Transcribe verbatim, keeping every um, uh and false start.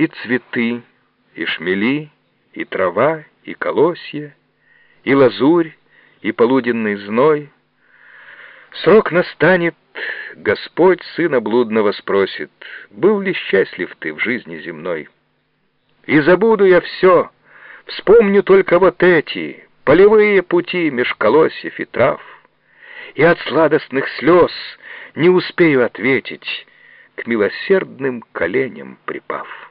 И цветы, и шмели, и трава, и колосья, и лазурь, и полуденный зной. Срок настанет, Господь сына блудного спросит: был ли счастлив ты в жизни земной? И забуду я все, вспомню только вот эти полевые пути меж колосьев и трав, и от сладостных слез не успею ответить, к милосердным коленям припав.